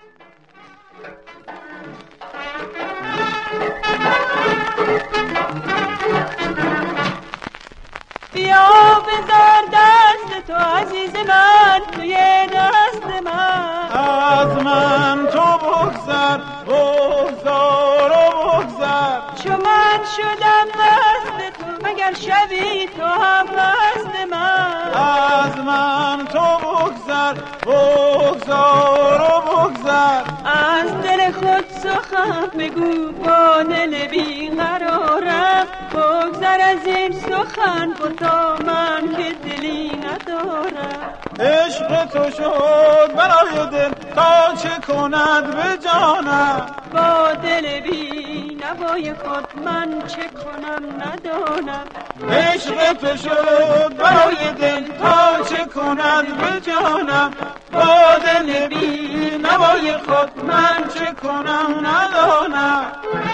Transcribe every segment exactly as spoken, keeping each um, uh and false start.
بیا بذار دست تو عزیز من توی دست من، از من تو بگذر بگذار و بگذر. چو من شدم دست تو مگر شوی تو هم مست من، از من تو بگذر بگذار و بگذر. از دل خود سخن بگو با دل بیقرارم، بگذر از این سخن بتا من که دلی ندارم. عشق تو شد برای دل تا چه کند به جانم، با دل بی نوای خود من چه کنم ندانم. عشق تو شد برای دل تا چه کند به جانم، با دل بی نوای خود من چه کنم ندانم.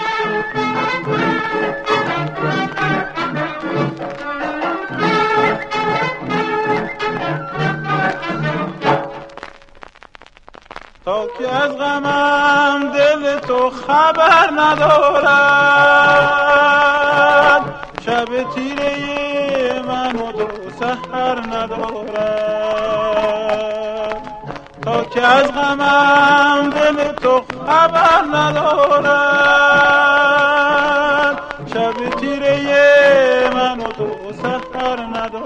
تا که از غمم دل تو خبر ندارد، شب تیره من و تو سحر ندارد. تا که از غمم دل تو خبر ندارد، شب تیره من و تو سحر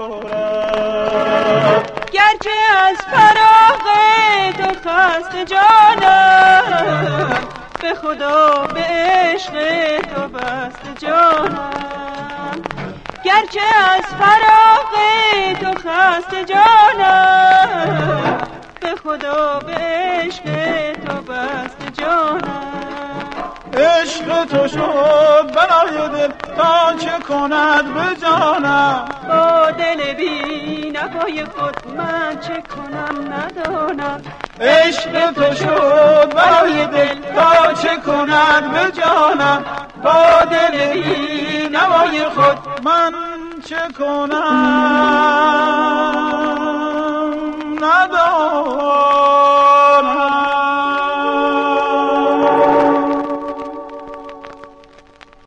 ندارد. گرچه از فراق تو خسته جانم، به خدا به عشق تو بسته جانم. گرچه از فراق تو خسته جانم، به خدا به عشق تو بسته جانم. عشق تو شد برای دل تا چه کند به جانم، با دل بی نوای خود من چه کنم ندانم. عشق تو شد برای دل تا چه کند به جانم، با دل بی نوای خود من چه کنم